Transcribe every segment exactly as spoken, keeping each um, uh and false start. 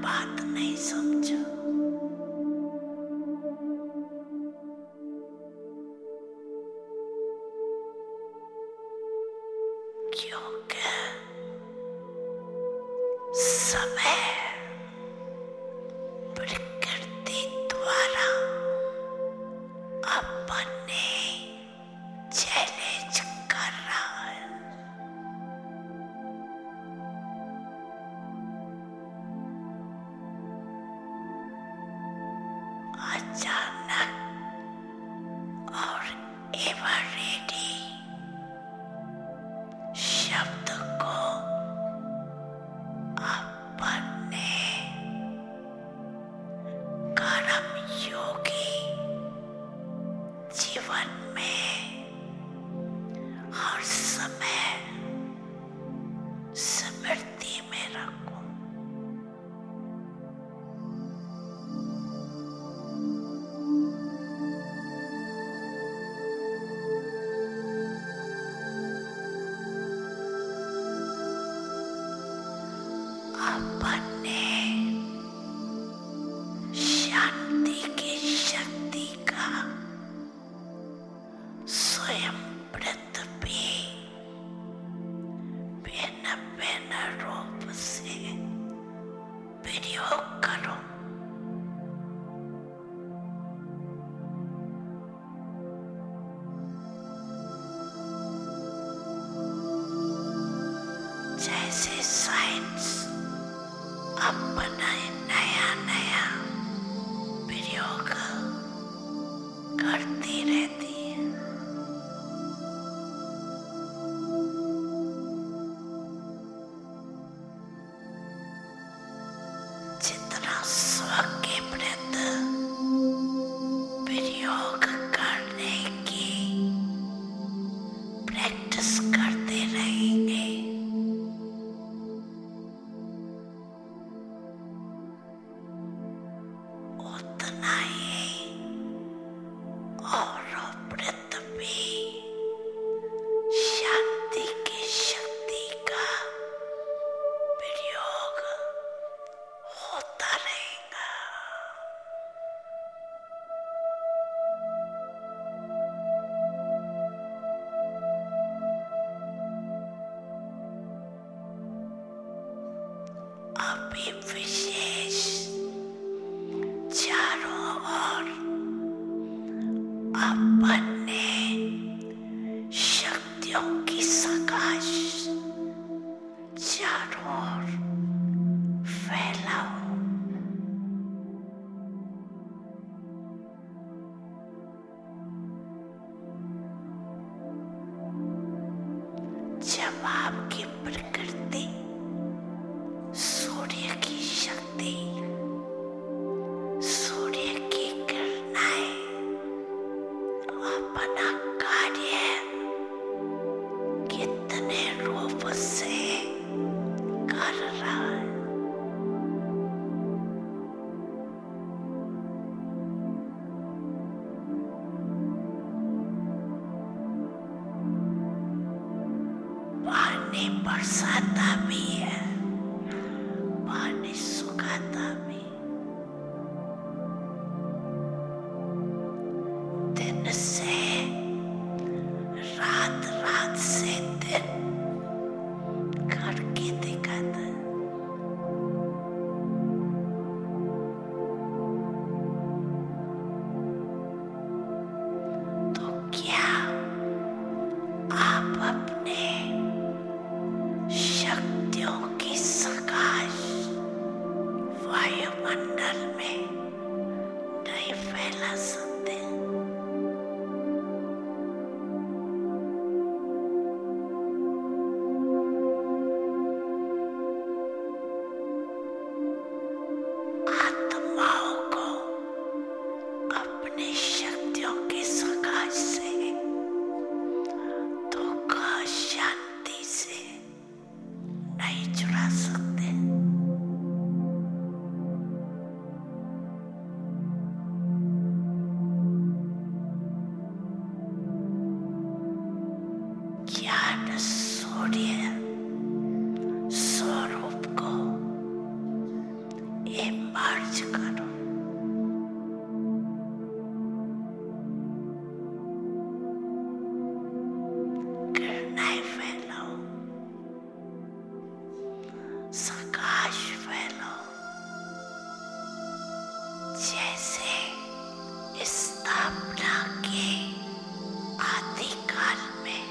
बात नहीं समझो। क्योंकि समय प्रकृति द्वारा अपने चैलेंज कर रहा है। अचानक और एवर रेडी शब्द को अपने कर्म योगी जीवन में हर समय स्मृति में रखो। अपने शांति की शक्ति का स्वयं पृथ्वी भिन्न भिन्न रूप से प्रयोग करो। जैसे साइंस अपना नया नया प्रयोग करती रहती है, जितना स्व के प्रति प्रयोग करने की प्रैक्टिस करते रहेंगे, उतना ही और पृथ्वी शांति की शक्ति का प्रयोग होता रहेगा। अभी विशेष चारों ओर अपने शक्तियों की सकाश चारों ओर फैलाओ। जब आपकी प्रकृति सूर्य की शक्ति, सूर्य की किरणें अपना कार्य कितने रूप से कर रहा है, पानी बरसाता भी है, पानी सुखाता भी, दिन से रात, रात से दिन करके दिखाता है। तो क्या आप अपने शक्तियों की सकाश वायुमंडल में नहीं फैला सकते? आत्माओं को अपनी शक्तियों की सकाश से, दुख शांति से नहीं जुड़ा सकते। करो। किरणें फैलाओ, प्रकाश फैलाओ, जैसे स्थापना के आदिकाल में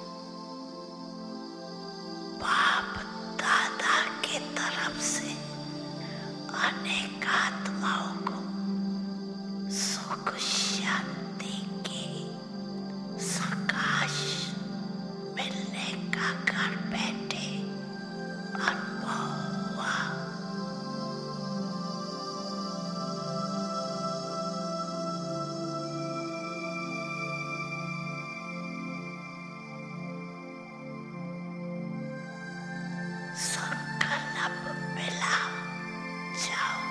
बाप दादा के तरफ से अनेक आत्माओं को सुख शांति की प्रकाश मिलने का घर बैठे अनुभव हुआ। संकल्प मिला, जाओ।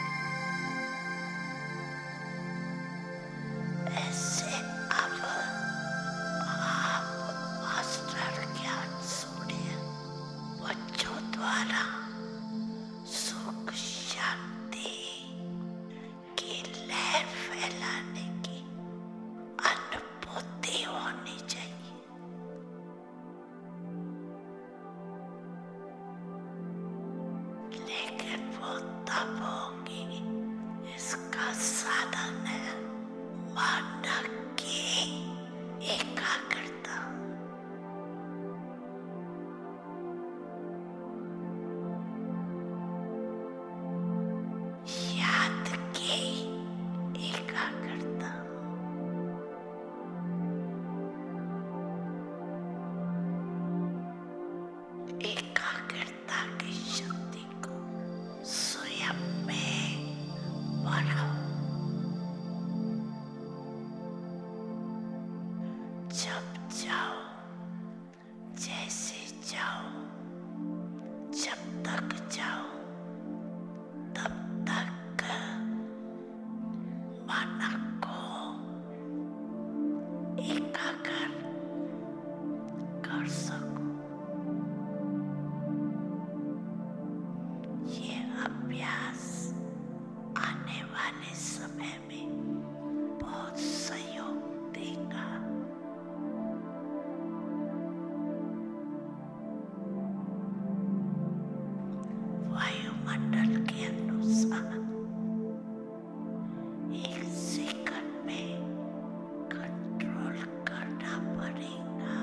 ऐसे अब आप मास्टर ज्ञान सूर्य बच्चों द्वारा सुख शांति की लहर फैलाने की अनुभूति होनी चाहिए। लेकिन वो तब होगी, इसका साधन है मन की एकाग्रता। याद की एकाग्रता। एकाग्रता की शक्ति को स्वयं में बढ़ाओ। जब जाओ, जैसे जाओ, जब तक जाओ तब तक मन को एकाग्र कर सको। ये अभ्यास आने वाले समय में बहुत सहयोग देगा। वायुमंडल के अनुसार एक सेकंड में कंट्रोल करना पड़ेगा।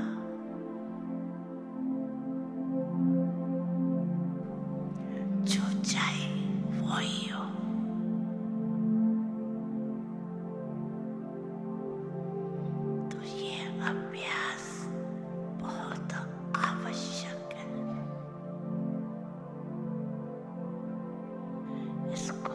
जो चाहे वही हो। तो ये अभ्यास बहुत आवश्यक है। इसको